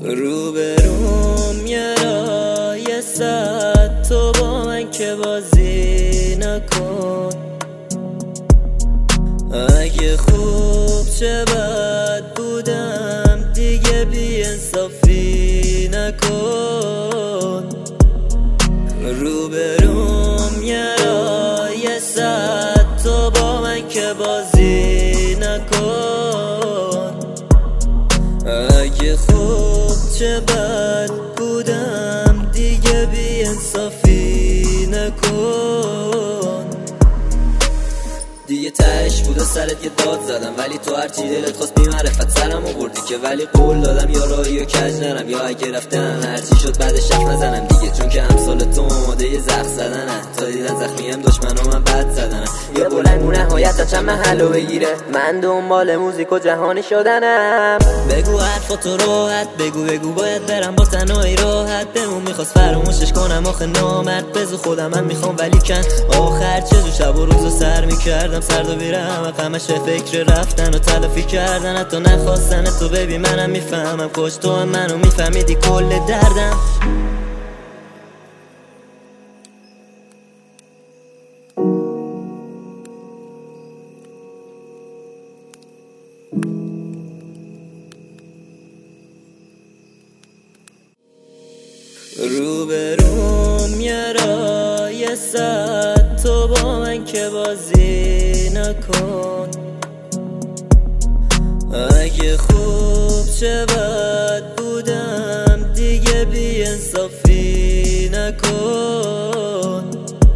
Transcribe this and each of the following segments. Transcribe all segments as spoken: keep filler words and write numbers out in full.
روبروم یه رای صد تو با من که بازی نکن. اگه خوب چه بد بودم دیگه بی انصافی نکن. روبروم یه رای صد تو با من که بازی نکن. اگه خوب چه بد بودم دیگه بی انصافی نکن. دیگه تهش بود و سرت یه داد زدم، ولی تو هرچی دلت خواست بی معرفت سرم آوردی که، ولی قول دادم یا راهی و کج نرم، یا اگه رفتم هرچی شد بعدش شف نزنم دیگه، چون که امثال تو آماده یه زخم زدنه، تا دیدن زخمیم دشمن و من بد زدنه. یه بلنگو نهایت چند محلو بگیره، من دنبال موزیک و جهانی شدنم. بگو حرفاتو راحت بگو بگو باید برم با تنهایی راحت بمون، میخواست فراموشش کنم آخه نامرد بزو خودم من میخوام، ولی کن آخر چزو شب و روزو سر میکردم سرد و بیرم و همش فکر رفتن و تلافی کردن، حتی نخواستن تو ببین منم میفهمم، کاش تو هم منو میفهمیدی کل دردم. روبروم یه رای صد تو با من که بازی نکن. اگه خوب چه بد بودم دیگه بی انصافی نکن.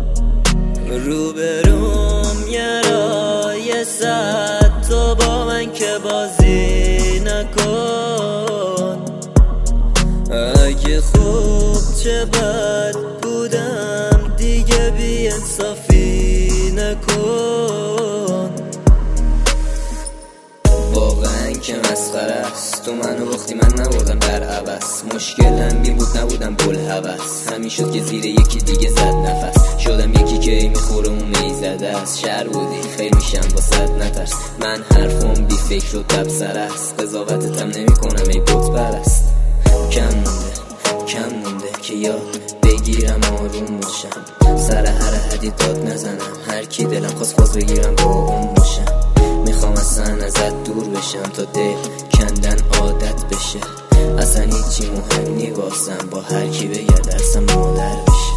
روبروم یه رای صد تو با من که بازی نکن. اگه خوب چه بد بودم دیگه بی انصافی نکن. واقعا که مسخره است، تو منو باختی من نبردم در عبس، مشکلم بی بود نبودم بلحوث، همین شد که زیر یکی دیگه زد نفس، شدم یکی که ای میخوره اون میزده است، شهر بودی خیلی میشم با صد نترس، من حرفم بی فکر و تبصره است، قضاوتتم نمی کنم ای بت پرست. کم مونده کم مونده که یاد بگیرم آروم باشم، سر هر حدی داد نزنم، هر کی دلم خواست باز بگیرم با اون باشم، میخوام اصلا ازت دور بشم تا دل کندن عادت بشه، اصلا هیچی مهم نی واسم، با هر کی بگرد درسم مادر بشه.